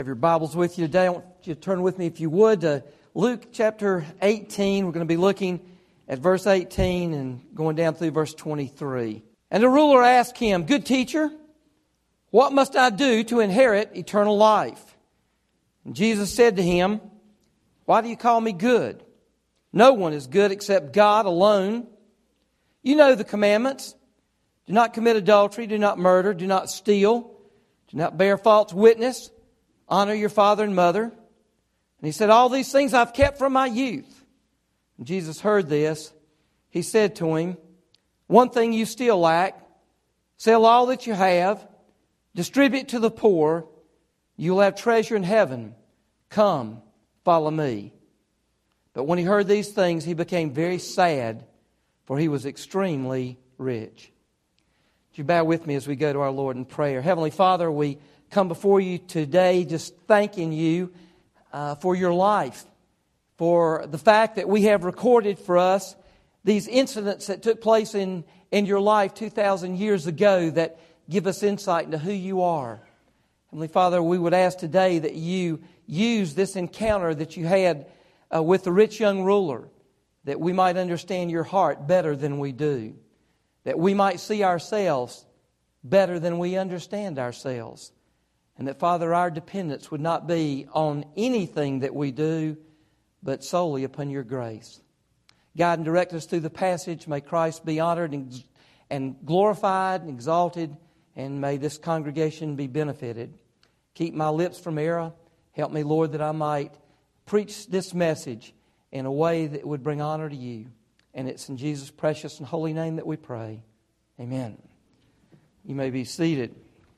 Have your Bibles with you today. I want you to turn with me, if you would, to Luke chapter 18. We're going to be looking at verse 18 and going down through verse 23. And the ruler asked him, "Good teacher, what must I do to inherit eternal life?" And Jesus said to him, "Why do you call me good? No one is good except God alone. You know the commandments. Do not commit adultery, do not murder, do not steal, do not bear false witness, honor your father and mother." And he said, "All these things I've kept from my youth." And Jesus heard this. He said to him, "One thing you still lack. Sell all that you have, distribute to the poor. You'll have treasure in heaven. Come, follow me." But when he heard these things, he became very sad, for he was extremely rich. Would you bow with me as we go to our Lord in prayer? Heavenly Father, we come before you today just thanking you for your life, for the fact that we have recorded for us these incidents that took place in your life 2,000 years ago that give us insight into who you are. Heavenly Father, we would ask today that you use this encounter that you had with the rich young ruler, that we might understand your heart better than we do, that we might see ourselves better than we understand ourselves, and that, Father, our dependence would not be on anything that we do, but solely upon your grace. Guide and direct us through the passage. May Christ be honored and glorified and exalted, and may this congregation be benefited. Keep my lips from error. Help me, Lord, that I might preach this message in a way that would bring honor to you. And it's in Jesus' precious and holy name that we pray. Amen. You may be seated.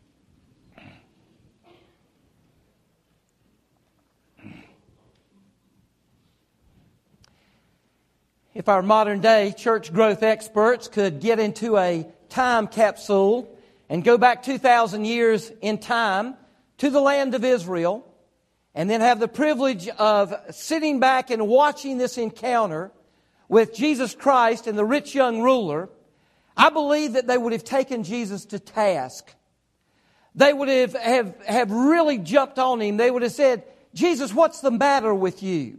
If our modern day church growth experts could get into a time capsule and go back 2,000 years in time to the land of Israel, and then have the privilege of sitting back and watching this encounter with Jesus Christ and the rich young ruler, I believe that they would have taken Jesus to task. They would have really jumped on him. They would have said, "Jesus, what's the matter with you?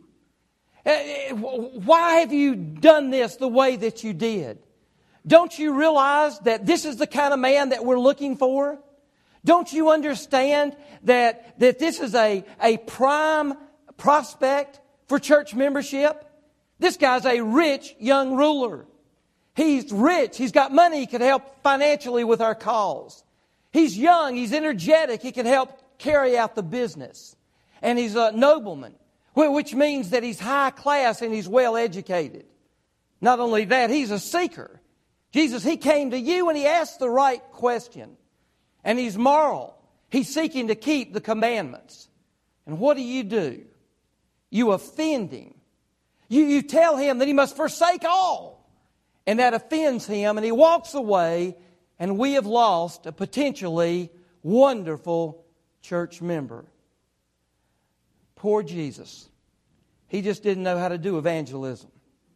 Why have you done this the way that you did? Don't you realize that this is the kind of man that we're looking for? Don't you understand that this is a prime prospect for church membership? This guy's a rich young ruler. He's rich. He's got money. He can help financially with our cause. He's young. He's energetic. He can help carry out the business. And he's a nobleman, which means that he's high class and he's well educated. Not only that, he's a seeker. Jesus, he came to you and he asked the right question. And he's moral. He's seeking to keep the commandments. And what do? You offend him. You tell him that he must forsake all. And that offends him, and he walks away, and we have lost a potentially wonderful church member. Poor Jesus. He just didn't know how to do evangelism.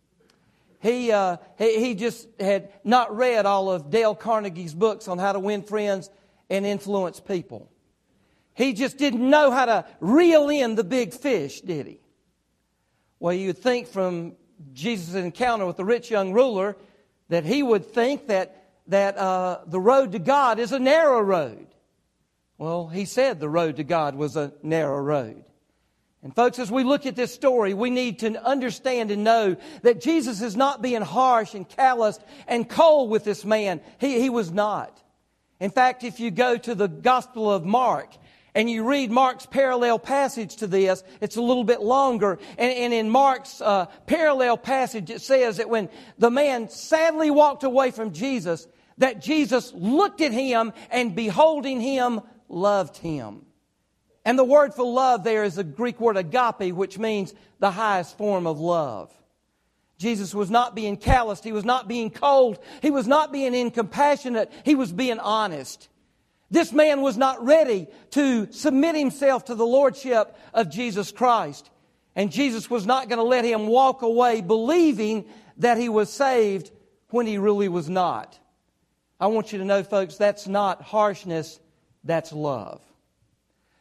He just had not read all of Dale Carnegie's books on how to win friends and influence people. He just didn't know how to reel in the big fish, did he? Well, you'd think from Jesus' encounter with the rich young ruler that he would think that the road to God is a narrow road. Well, he said the road to God was a narrow road. And folks, as we look at this story, we need to understand and know that Jesus is not being harsh and calloused and cold with this man. He was not. In fact, if you go to the Gospel of Mark and you read Mark's parallel passage to this, it's a little bit longer. And in Mark's parallel passage, it says that when the man sadly walked away from Jesus, that Jesus looked at him and beholding him, loved him. And the word for love there is the Greek word agape, which means the highest form of love. Jesus was not being calloused. He was not being cold. He was not being incompassionate. He was being honest. This man was not ready to submit himself to the lordship of Jesus Christ. And Jesus was not going to let him walk away believing that he was saved when he really was not. I want you to know, folks, that's not harshness, that's love.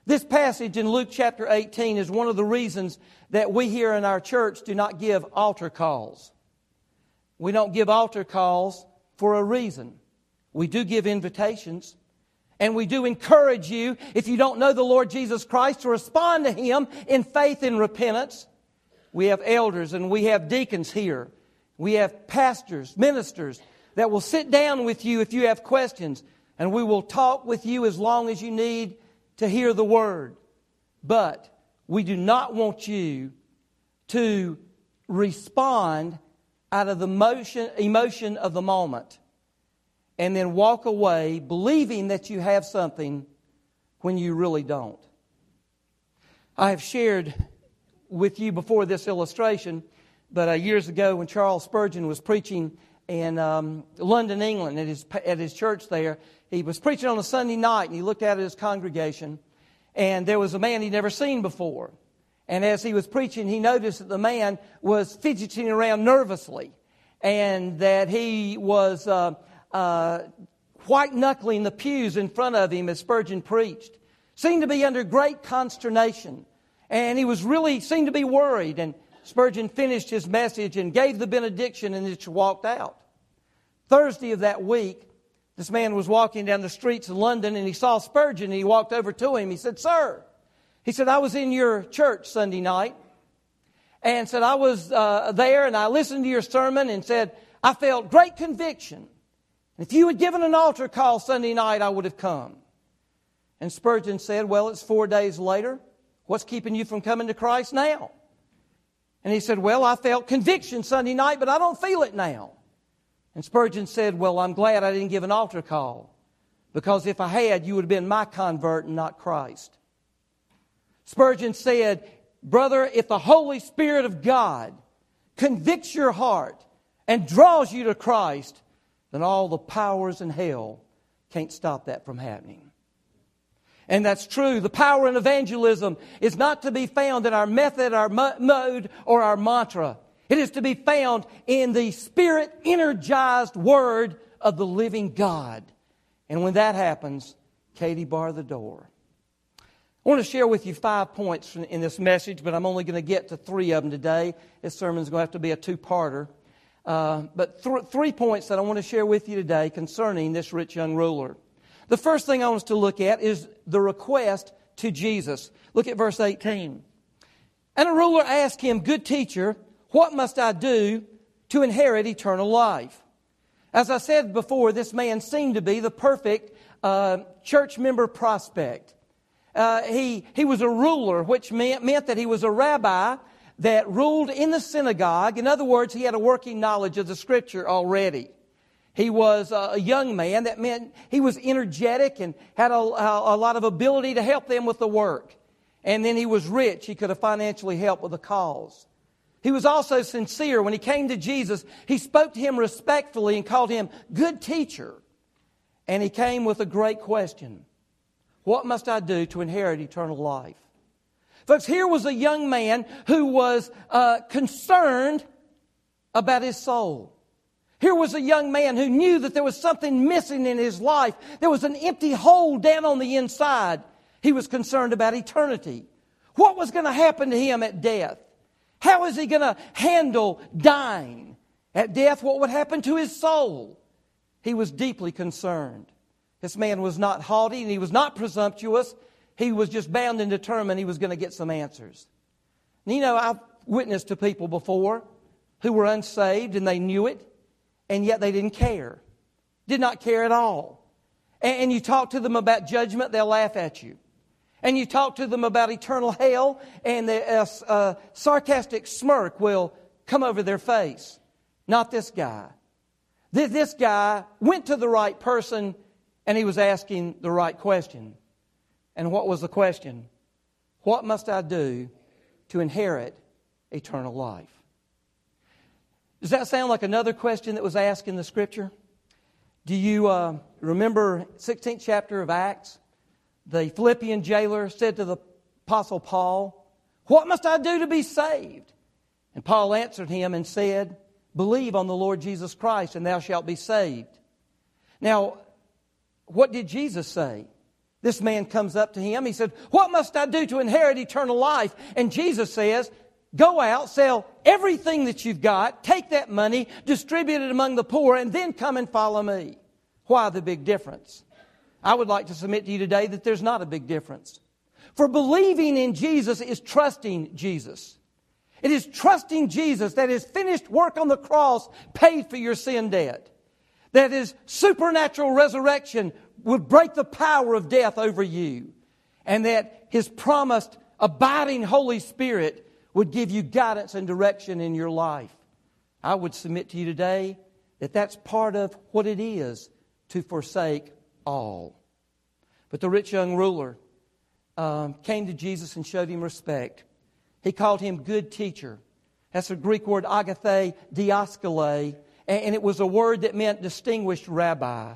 This passage in Luke chapter 18 is one of the reasons that we here in our church do not give altar calls. We don't give altar calls for a reason. We do give invitations. And we do encourage you, if you don't know the Lord Jesus Christ, to respond to Him in faith and repentance. We have elders and we have deacons here. We have pastors, ministers that will sit down with you if you have questions. And we will talk with you as long as you need to hear the Word. But we do not want you to respond out of the emotion of the moment and then walk away believing that you have something when you really don't. I have shared with you before this illustration, but years ago when Charles Spurgeon was preaching in London, England, at his church there, he was preaching on a Sunday night, and he looked out at his congregation, and there was a man he'd never seen before. And as he was preaching, he noticed that the man was fidgeting around nervously, and that he was white-knuckling the pews in front of him as Spurgeon preached. Seemed to be under great consternation, and he was really seemed to be worried. And Spurgeon finished his message and gave the benediction and just walked out. Thursday of that week, this man was walking down the streets of London, and he saw Spurgeon, and he walked over to him. He said, "Sir," he said, "I was in your church Sunday night, and said I was there, and I listened to your sermon, and said I felt great conviction. If you had given an altar call Sunday night, I would have come." And Spurgeon said, "Well, it's 4 days later. What's keeping you from coming to Christ now?" And he said, "Well, I felt conviction Sunday night, but I don't feel it now." And Spurgeon said, "Well, I'm glad I didn't give an altar call, because if I had, you would have been my convert and not Christ." Spurgeon said, "Brother, if the Holy Spirit of God convicts your heart and draws you to Christ, then all the powers in hell can't stop that from happening." And that's true. The power in evangelism is not to be found in our method, our mode, or our mantra. It is to be found in the Spirit-energized Word of the living God. And when that happens, Katie, bar the door. I want to share with you 5 points in this message, but I'm only going to get to 3 of them today. This sermon is going to have to be a 2-parter. But 3 points that I want to share with you today concerning this rich young ruler. The first thing I want us to look at is the request to Jesus. Look at verse 18. "And a ruler asked him, 'Good teacher, what must I do to inherit eternal life?'" As I said before, this man seemed to be the perfect church member prospect. He was a ruler, which meant that he was a rabbi that ruled in the synagogue. In other words, he had a working knowledge of the Scripture already. He was a young man. That meant he was energetic and had a lot of ability to help them with the work. And then he was rich. He could have financially helped with the cause. He was also sincere. When he came to Jesus, he spoke to him respectfully and called him good teacher. And he came with a great question. What must I do to inherit eternal life? Folks, here was a young man who was concerned about his soul. Here was a young man who knew that there was something missing in his life. There was an empty hole down on the inside. He was concerned about eternity. What was going to happen to him at death? How is he going to handle dying? At death, what would happen to his soul? He was deeply concerned. This man was not haughty and he was not presumptuous. He was just bound and determined he was going to get some answers. And you know, I've witnessed to people before who were unsaved and they knew it, and yet they didn't care. Did not care at all. And you talk to them about judgment, they'll laugh at you. And you talk to them about eternal hell, and a sarcastic smirk will come over their face. Not this guy. This guy went to the right person, and he was asking the right question. And what was the question? What must I do to inherit eternal life? Does that sound like another question that was asked in the Scripture? Do you remember 16th chapter of Acts? The Philippian jailer said to the Apostle Paul, "What must I do to be saved?" And Paul answered him and said, "Believe on the Lord Jesus Christ, and thou shalt be saved." Now, what did Jesus say? This man comes up to him. He said, "What must I do to inherit eternal life?" And Jesus says, "Go out, sell everything that you've got, take that money, distribute it among the poor, and then come and follow me." Why the big difference? I would like to submit to you today that there's not a big difference. For believing in Jesus is trusting Jesus. It is trusting Jesus that His finished work on the cross paid for your sin debt. That His supernatural resurrection would break the power of death over you. And that His promised abiding Holy Spirit would give you guidance and direction in your life. I would submit to you today that that's part of what it is to forsake all. But the rich young ruler came to Jesus and showed Him respect. He called Him good teacher. That's the Greek word agathe diaskale, and it was a word that meant distinguished rabbi.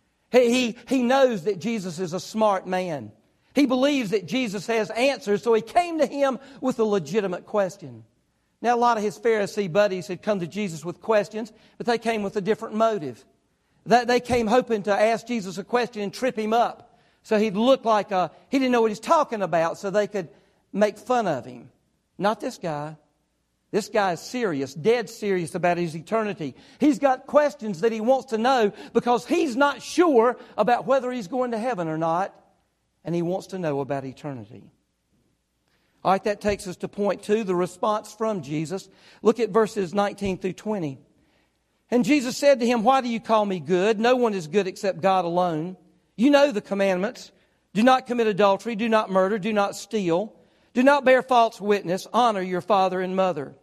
He knows that Jesus is a smart man. He believes that Jesus has answers, so he came to Him with a legitimate question. Now, a lot of his Pharisee buddies had come to Jesus with questions, but they came with a different motive. They came hoping to ask Jesus a question and trip Him up, so he'd look like he didn't know what he's talking about, so they could make fun of Him. Not this guy. This guy is serious, dead serious about his eternity. He's got questions that he wants to know because he's not sure about whether he's going to heaven or not. And he wants to know about eternity. All right, that takes us to point 2, the response from Jesus. Look at verses 19 through 20. "And Jesus said to him, 'Why do you call me good? No one is good except God alone. You know the commandments. Do not commit adultery, do not murder, do not steal, do not bear false witness, honor your father and mother.'"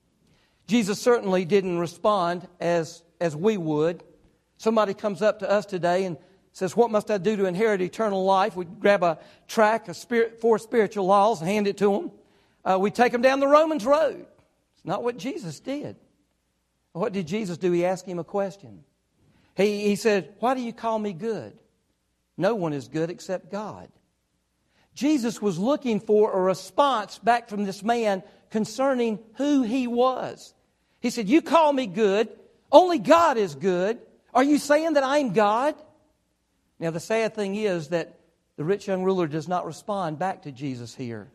Jesus certainly didn't respond as we would. Somebody comes up to us today and says, "What must I do to inherit eternal life?" We grab a tract, 4 spiritual laws, and hand it to them. We take them down the Romans road. It's not what Jesus did. What did Jesus do? He asked him a question. He said, "Why do you call me good? No one is good except God." Jesus was looking for a response back from this man concerning who he was. He said, "You call me good. Only God is good. Are you saying that I'm God?" Now, the sad thing is that the rich young ruler does not respond back to Jesus here.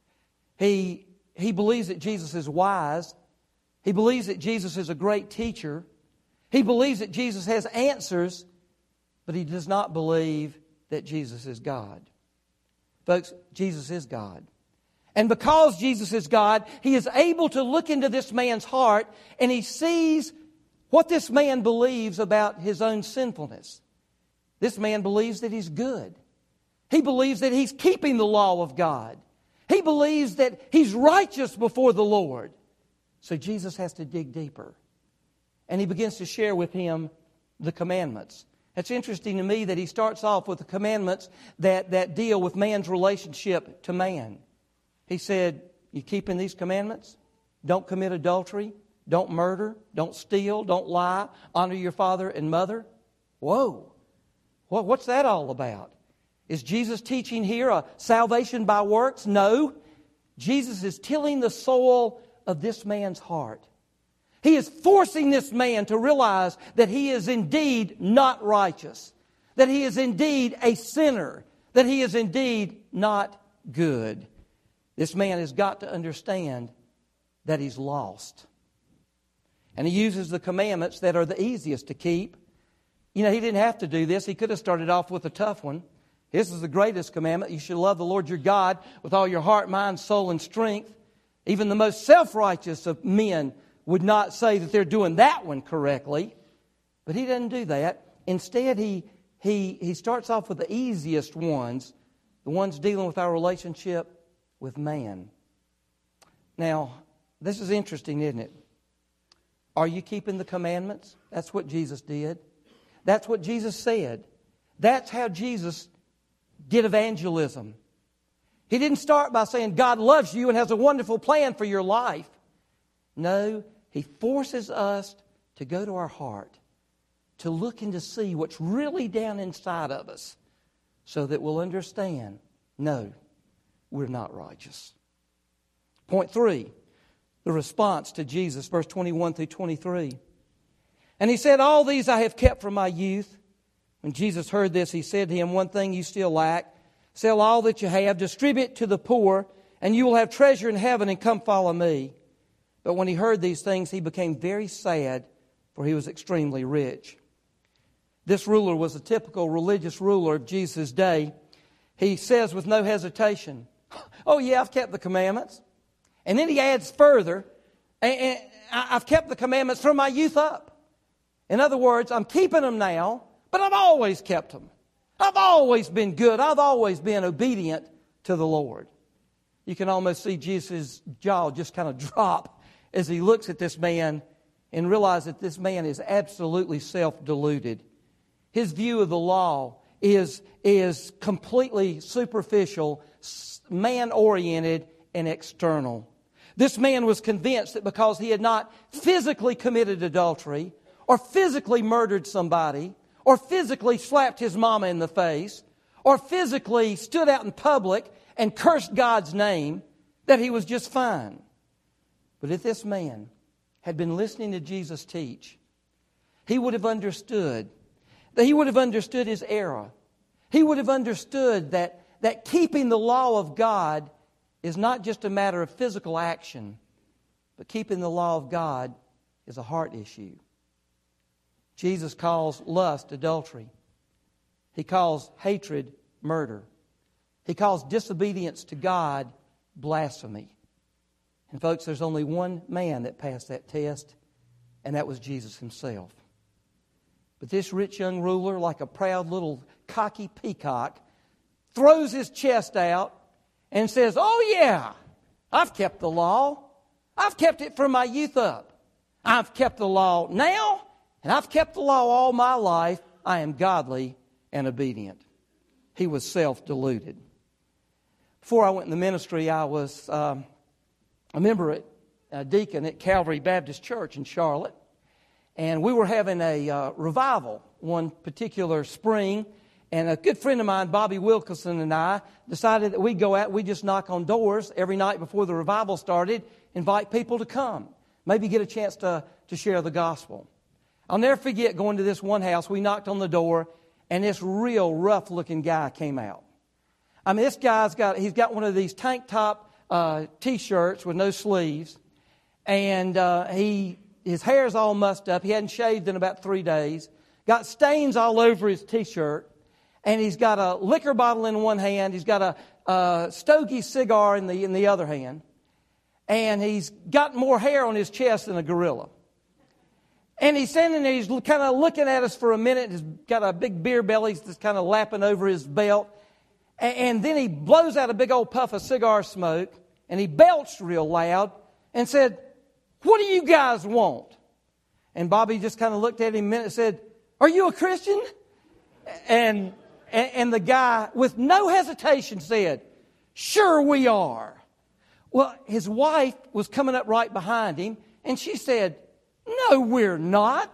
He believes that Jesus is wise. He believes that Jesus is a great teacher. He believes that Jesus has answers, but he does not believe that Jesus is God. Folks, Jesus is God. And because Jesus is God, He is able to look into this man's heart and He sees what this man believes about his own sinfulness. This man believes that he's good. He believes that he's keeping the law of God. He believes that he's righteous before the Lord. So Jesus has to dig deeper. And He begins to share with him the commandments. It's interesting to me that He starts off with the commandments that deal with man's relationship to man. He said, "You keeping these commandments? Don't commit adultery. Don't murder. Don't steal. Don't lie. Honor your father and mother." Whoa. What's that all about? Is Jesus teaching here a salvation by works? No. Jesus is tilling the soil of this man's heart. He is forcing this man to realize that he is indeed not righteous, that he is indeed a sinner, that he is indeed not good. This man has got to understand that he's lost. And he uses the commandments that are the easiest to keep. You know, he didn't have to do this. He could have started off with a tough one. This is the greatest commandment. You should love the Lord your God with all your heart, mind, soul, and strength. Even the most self-righteous of men would not say that they're doing that one correctly. But he doesn't do that. Instead, he starts off with the easiest ones, the ones dealing with our relationship with man. Now, this is interesting, isn't it? Are you keeping the commandments? That's what Jesus did. That's what Jesus said. That's how Jesus did evangelism. He didn't start by saying God loves you and has a wonderful plan for your life. No, He forces us to go to our heart, to look and to see what's really down inside of us so that we'll understand, no, we're not righteous. Point 3, the response to Jesus, verse 21 through 23. "And He said, 'All these I have kept from my youth.' When Jesus heard this, He said to him, 'One thing you still lack. Sell all that you have, distribute to the poor, and you will have treasure in heaven, and come follow me. But when he heard these things, he became very sad, for he was extremely rich. This ruler was a typical religious ruler of Jesus' day. He says with no hesitation, oh yeah, I've kept the commandments. And then he adds further, and I've kept the commandments from my youth up. In other words, I'm keeping them now, but I've always kept them. I've always been good. I've always been obedient to the Lord. You can almost see Jesus' jaw just kind of drop as he looks at this man and realizes that this man is absolutely self-deluded. His view of the law is completely superficial, man-oriented, and external. This man was convinced that because he had not physically committed adultery, or physically murdered somebody, or physically slapped his mama in the face, or physically stood out in public and cursed God's name, that he was just fine. But if this man had been listening to Jesus teach, he would have understood his error. He would have understood that keeping the law of God is not just a matter of physical action, but keeping the law of God is a heart issue. Jesus calls lust adultery. He calls hatred murder. He calls disobedience to God blasphemy. And folks, there's only one man that passed that test, and that was Jesus himself. But this rich young ruler, like a proud little cocky peacock, throws his chest out and says, oh yeah, I've kept the law. I've kept it from my youth up. I've kept the law now, and I've kept the law all my life. I am godly and obedient. He was self-deluded. Before I went in the ministry, I was a member, a deacon at Calvary Baptist Church in Charlotte. And we were having a revival one particular spring. And a good friend of mine, Bobby Wilkerson, and I decided that we'd go out, we'd just knock on doors every night before the revival started, invite people to come, maybe get a chance to share the gospel. I'll never forget going to this one house. We knocked on the door, and this real rough-looking guy came out. I mean, this guy's got one of these tank top T-shirts with no sleeves, and his hair's all mussed up. He hadn't shaved in about 3 days. Got stains all over his T-shirt. And he's got a liquor bottle in one hand. He's got a stogie cigar in the other hand. And he's got more hair on his chest than a gorilla. And he's standing there. He's kind of looking at us for a minute. He's got a big beer belly that's kind of lapping over his belt. And then he blows out a big old puff of cigar smoke. And he belched real loud and said, "What do you guys want?" And Bobby just kind of looked at him a minute and said, "Are you a Christian?" And the guy, with no hesitation, said, "Sure we are." Well, his wife was coming up right behind him, and she said, "No, we're not."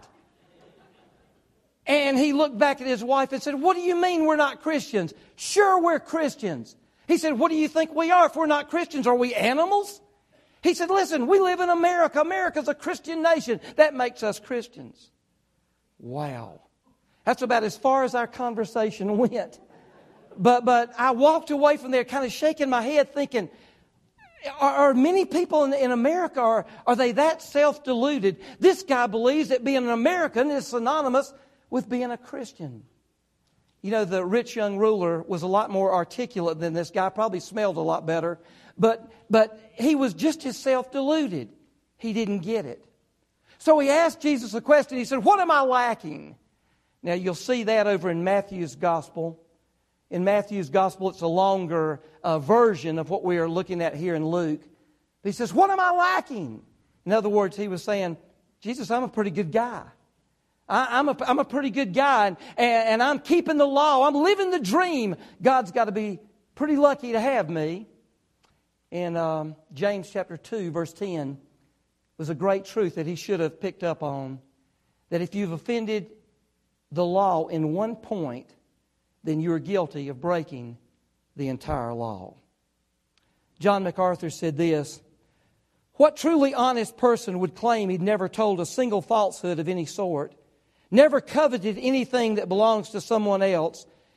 And he looked back at his wife and said, "What do you mean we're not Christians?" "Sure, we're Christians." He said, "What do you think we are if we're not Christians? Are we animals?" He said, "Listen, we live in America. America's a Christian nation. That makes us Christians." Wow. That's about as far as our conversation went. But I walked away from there kind of shaking my head thinking, are many people in America, are they that self-deluded? This guy believes that being an American is synonymous with being a Christian. You know, the rich young ruler was a lot more articulate than this guy, probably smelled a lot better. But he was just as self-deluded. He didn't get it. So he asked Jesus a question. He said, "What am I lacking?" Now, you'll see that over in Matthew's Gospel. In Matthew's Gospel, it's a longer version of what we are looking at here in Luke. But he says, "What am I lacking?" In other words, he was saying, "Jesus, I'm a pretty good guy. I'm a pretty good guy, and I'm keeping the law. I'm living the dream. God's got to be pretty lucky to have me." In James chapter 2, verse 10, was a great truth that he should have picked up on. That if you've offended the law in one point, then you're guilty of breaking the entire law. John MacArthur said this, "What truly honest person would claim he'd never told a single falsehood of any sort, never coveted anything that belongs to someone else,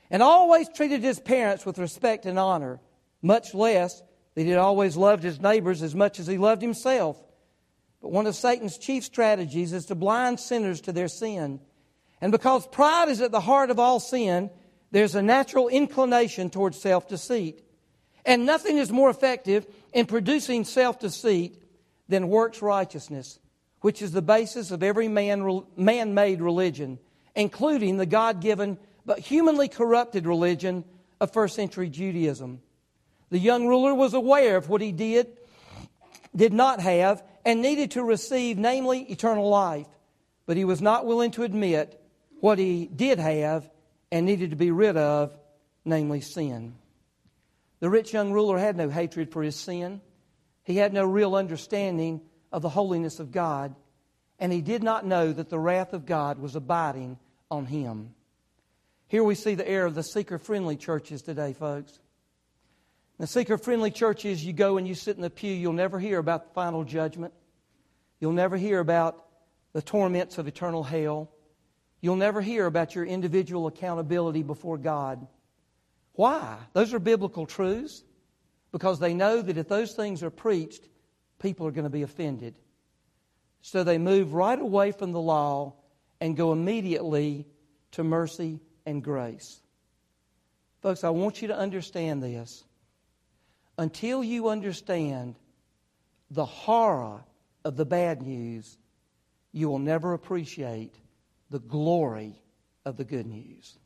and always treated his parents with respect and honor, much less that he had always loved his neighbors as much as he loved himself. But one of Satan's chief strategies is to blind sinners to their sin. And because pride is at the heart of all sin, there's a natural inclination towards self-deceit. And nothing is more effective in producing self-deceit than works righteousness, which is the basis of every man-made religion, including the God-given but humanly corrupted religion of first century Judaism. The young ruler was aware of what he did not have, and needed to receive, namely eternal life. But he was not willing to admit what he did have and needed to be rid of, namely sin. The rich young ruler had no hatred for his sin. He had no real understanding of the holiness of God, and he did not know that the wrath of God was abiding on him. Here we see the error of the seeker-friendly churches today, folks. The seeker-friendly churches, you go and you sit in the pew, you'll never hear about the final judgment. You'll never hear about the torments of eternal hell. You'll never hear about your individual accountability before God. Why? Those are biblical truths. Because they know that if those things are preached, people are going to be offended. So they move right away from the law and go immediately to mercy and grace. Folks, I want you to understand this. Until you understand the horror of the bad news, you will never appreciate the glory of the good news.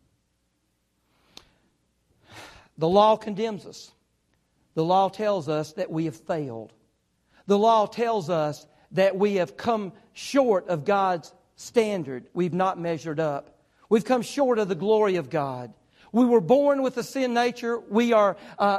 The law condemns us. The law tells us that we have failed. The law tells us that we have come short of God's standard. We've not measured up. We've come short of the glory of God. We were born with a sin nature. We have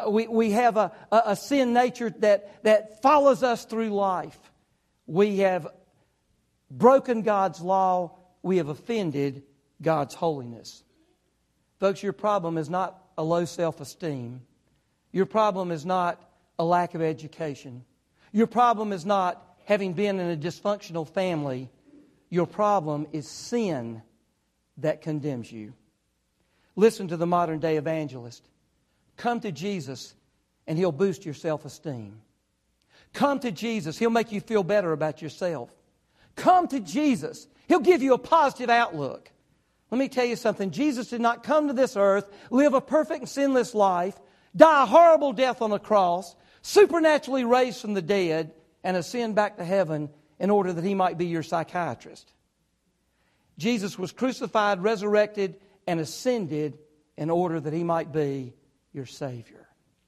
a sin nature that follows us through life. We have broken God's law. We have offended God's holiness. Folks, your problem is not a low self-esteem. Your problem is not a lack of education. Your problem is not having been in a dysfunctional family. Your problem is sin that condemns you. Listen to the modern day evangelist. Come to Jesus and He'll boost your self-esteem. Come to Jesus. He'll make you feel better about yourself. Come to Jesus. He'll give you a positive outlook. Let me tell you something. Jesus did not come to this earth, live a perfect and sinless life, die a horrible death on a cross, supernaturally raised from the dead, and ascend back to heaven in order that He might be your psychiatrist. Jesus was crucified, resurrected, and ascended in order that He might be your Savior.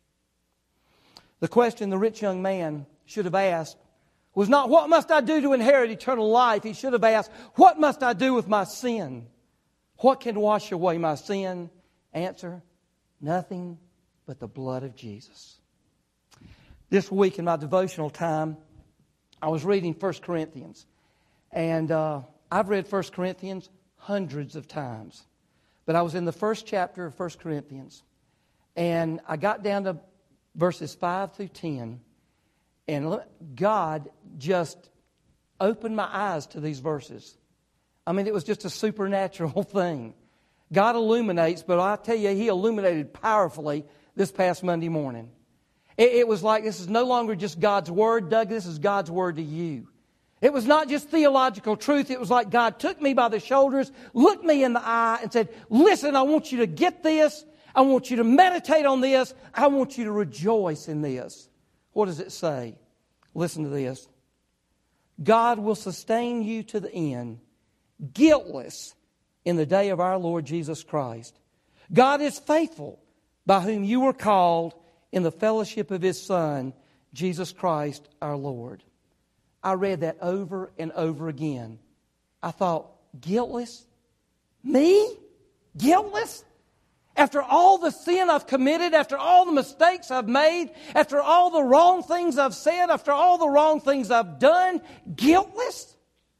The question the rich young man should have asked was not, what must I do to inherit eternal life? He should have asked, what must I do with my sin? What can wash away my sin? Answer, nothing but the blood of Jesus. This week in my devotional time, I was reading 1 Corinthians. And I've read 1 Corinthians hundreds of times. But I was in the first chapter of 1 Corinthians. And I got down to verses 5 through 10. And God just opened my eyes to these verses. I mean, it was just a supernatural thing. God illuminates, but I tell you, He illuminated powerfully this past Monday morning. It was like this is no longer just God's Word, Doug, this is God's Word to you. It was not just theological truth. It was like God took me by the shoulders, looked me in the eye, and said, listen, I want you to get this. I want you to meditate on this. I want you to rejoice in this. What does it say? Listen to this. God will sustain you to the end, guiltless in the day of our Lord Jesus Christ. God is faithful, by whom you were called in the fellowship of His Son, Jesus Christ our Lord. I read that over and over again. I thought, guiltless? Me? Guiltless? After all the sin I've committed, after all the mistakes I've made, after all the wrong things I've said, after all the wrong things I've done, guiltless?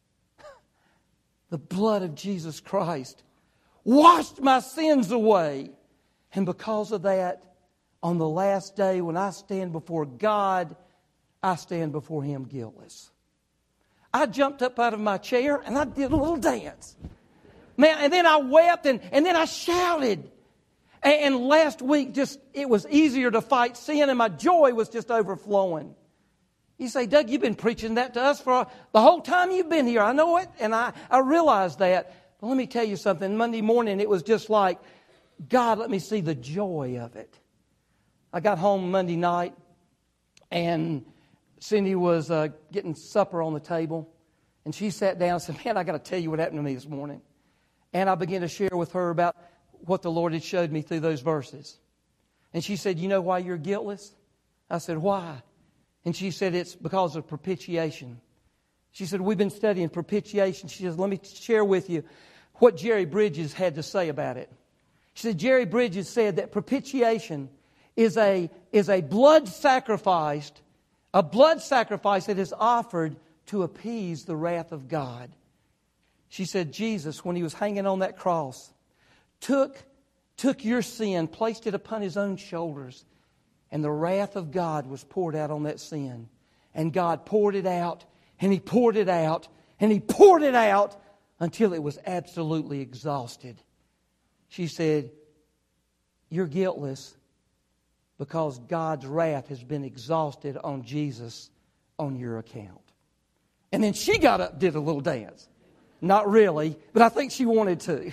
The blood of Jesus Christ washed my sins away. And because of that, on the last day when I stand before God, I stand before Him guiltless. I jumped up out of my chair and I did a little dance. Man, and then I wept and then I shouted. And last week, it was easier to fight sin, and my joy was just overflowing. You say, Doug, you've been preaching that to us for the whole time you've been here. I know it, and I realize that. But let me tell you something. Monday morning, it was just like, God, let me see the joy of it. I got home Monday night, and Cindy was getting supper on the table. And she sat down and said, man, I got to tell you what happened to me this morning. And I began to share with her about what the Lord had showed me through those verses. And she said, you know why you're guiltless? I said, why? And she said, it's because of propitiation. She said, we've been studying propitiation. She says, let me share with you what Jerry Bridges had to say about it. She said, Jerry Bridges said that propitiation is a blood sacrifice that is offered to appease the wrath of God. She said, Jesus, when He was hanging on that cross, took your sin, placed it upon His own shoulders, and the wrath of God was poured out on that sin. And God poured it out, and He poured it out, and He poured it out until it was absolutely exhausted. She said, you're guiltless because God's wrath has been exhausted on Jesus on your account. And then she got up and did a little dance. Not really, but I think she wanted to.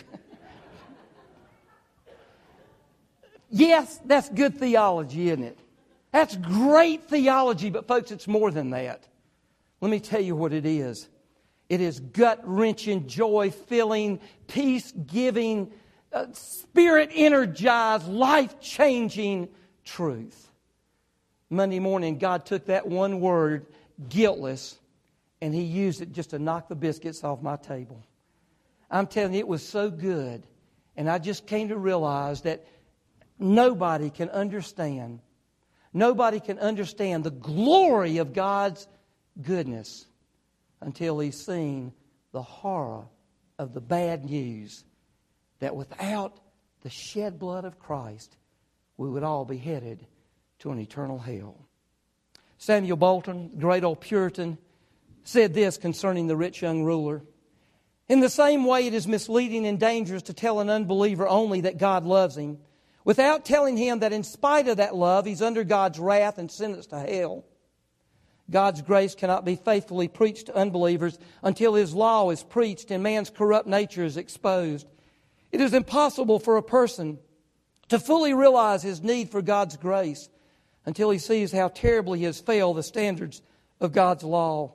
Yes, that's good theology, isn't it? That's great theology, but folks, it's more than that. Let me tell you what it is. It is gut-wrenching, joy-filling, peace-giving, spirit-energized, life-changing truth. Monday morning, God took that one word, guiltless, and He used it just to knock the biscuits off my table. I'm telling you, it was so good. And I just came to realize that nobody can understand the glory of God's goodness until he's seen the horror of the bad news that without the shed blood of Christ, we would all be headed to an eternal hell. Samuel Bolton, great old Puritan, said this concerning the rich young ruler. In the same way, it is misleading and dangerous to tell an unbeliever only that God loves him, without telling him that in spite of that love, he's under God's wrath and sentenced to hell. God's grace cannot be faithfully preached to unbelievers until His law is preached and man's corrupt nature is exposed. It is impossible for a person to fully realize his need for God's grace until he sees how terribly he has failed the standards of God's law.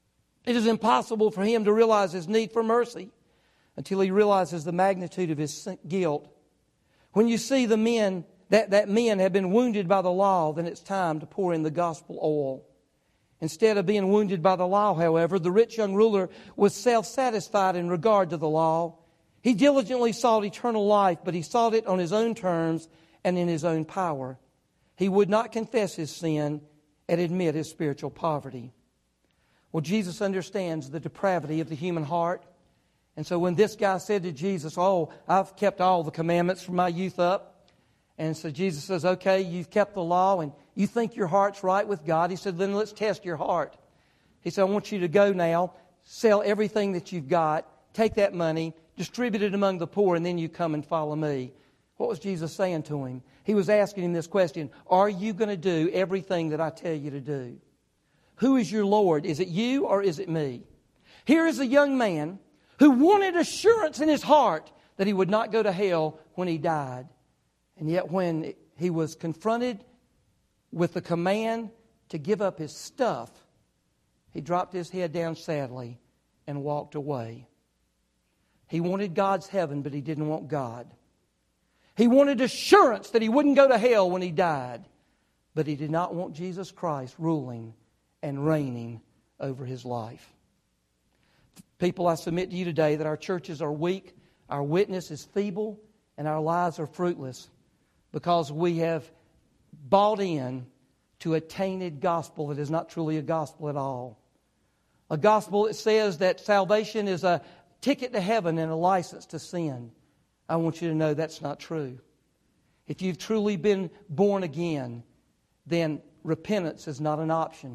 It is impossible for him to realize his need for mercy until he realizes the magnitude of his guilt. When you see the men, that men have been wounded by the law, then it's time to pour in the gospel oil. Instead of being wounded by the law, however, the rich young ruler was self-satisfied in regard to the law. He diligently sought eternal life, but he sought it on his own terms and in his own power. He would not confess his sin and admit his spiritual poverty. Well, Jesus understands the depravity of the human heart. And so when this guy said to Jesus, I've kept all the commandments from my youth up. And so Jesus says, okay, you've kept the law and you think your heart's right with God. He said, then let's test your heart. He said, I want you to go now, sell everything that you've got, take that money, distribute it among the poor, and then you come and follow me. What was Jesus saying to him? He was asking him this question, are you going to do everything that I tell you to do? Who is your Lord? Is it you or is it me? Here is a young man who wanted assurance in his heart that he would not go to hell when he died. And yet when he was confronted with the command to give up his stuff, he dropped his head down sadly and walked away. He wanted God's heaven, but he didn't want God. He wanted assurance that he wouldn't go to hell when he died, but he did not want Jesus Christ ruling and reigning over his life. People, I submit to you today that our churches are weak, our witness is feeble, and our lives are fruitless because we have bought in to a tainted gospel that is not truly a gospel at all. A gospel that says that salvation is a ticket to heaven and a license to sin. I want you to know that's not true. If you've truly been born again, then repentance is not an option.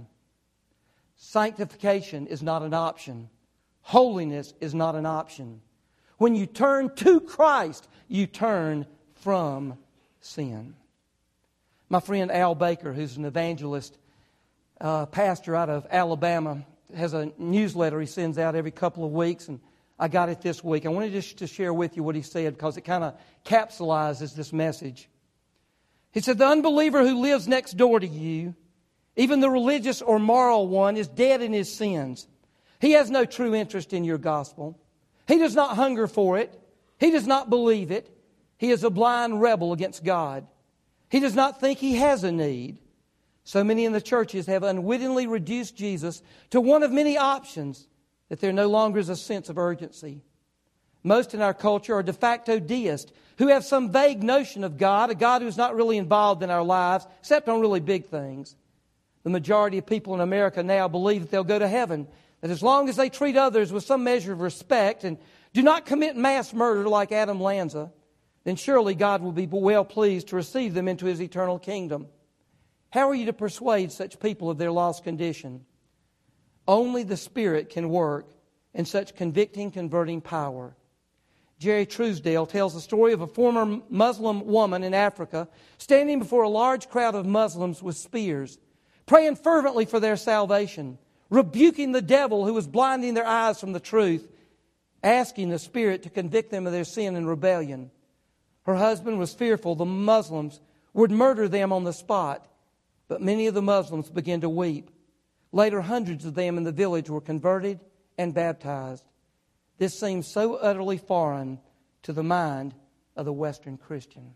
Sanctification is not an option. Holiness is not an option. When you turn to Christ, you turn from sin. My friend Al Baker, who's an evangelist, pastor out of Alabama, has a newsletter he sends out every couple of weeks, and I got it this week. I wanted just to share with you what he said because it kind of capsulizes this message. He said, the unbeliever who lives next door to you, even the religious or moral one, is dead in his sins. He has no true interest in your gospel. He does not hunger for it. He does not believe it. He is a blind rebel against God. He does not think he has a need. So many in the churches have unwittingly reduced Jesus to one of many options that there no longer is a sense of urgency. Most in our culture are de facto deists who have some vague notion of God, a God who is not really involved in our lives, except on really big things. The majority of people in America now believe that they'll go to heaven, that as long as they treat others with some measure of respect and do not commit mass murder like Adam Lanza, then surely God will be well pleased to receive them into His eternal kingdom. How are you to persuade such people of their lost condition? Only the Spirit can work in such convicting, converting power. Jerry Truesdale tells the story of a former Muslim woman in Africa standing before a large crowd of Muslims with spears, praying fervently for their salvation, rebuking the devil who was blinding their eyes from the truth, asking the Spirit to convict them of their sin and rebellion. Her husband was fearful the Muslims would murder them on the spot, but many of the Muslims began to weep. Later, hundreds of them in the village were converted and baptized. This seems so utterly foreign to the mind of the Western Christian.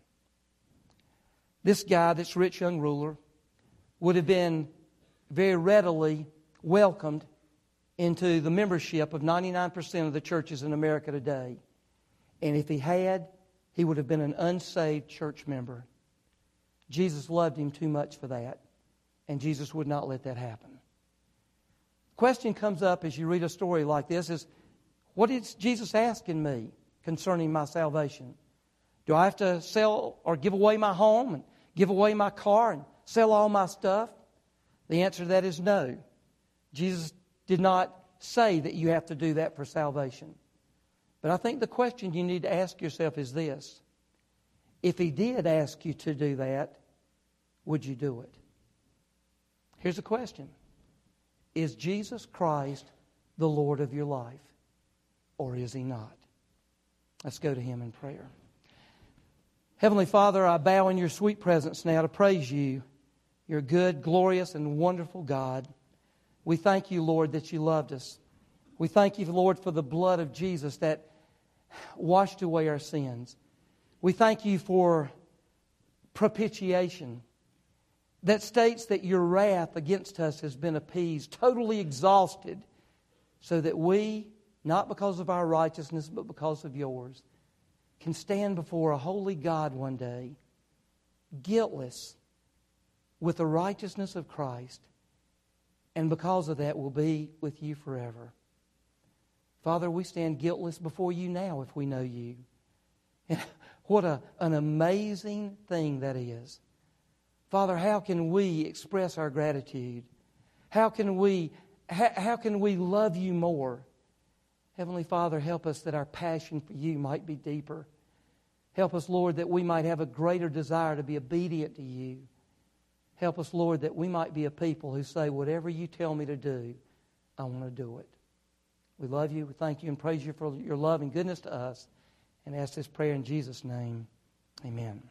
This guy, this rich young ruler, would have been very readily welcomed into the membership of 99% of the churches in America today. And if he had, he would have been an unsaved church member. Jesus loved him too much for that, and Jesus would not let that happen. The question comes up as you read a story like this is, what is Jesus asking me concerning my salvation? Do I have to sell or give away my home and give away my car and sell all my stuff? The answer to that is no. Jesus did not say that you have to do that for salvation. But I think the question you need to ask yourself is this. If He did ask you to do that, would you do it? Here's the question. Is Jesus Christ the Lord of your life? Or is He not? Let's go to Him in prayer. Heavenly Father, I bow in Your sweet presence now to praise You. You're a good, glorious, and wonderful God. We thank You, Lord, that You loved us. We thank You, Lord, for the blood of Jesus that washed away our sins. We thank You for propitiation that states that Your wrath against us has been appeased, totally exhausted, so that we, not because of our righteousness, but because of Yours, can stand before a holy God one day, guiltless, with the righteousness of Christ, and because of that, we'll be with You forever. Father, we stand guiltless before You now if we know You. And what an amazing thing that is. Father, how can we express our gratitude? How can we love You more? Heavenly Father, help us that our passion for You might be deeper. Help us, Lord, that we might have a greater desire to be obedient to You. Help us, Lord, that we might be a people who say, whatever You tell me to do, I want to do it. We love You, we thank You, and praise You for Your love and goodness to us. And ask this prayer in Jesus' name. Amen.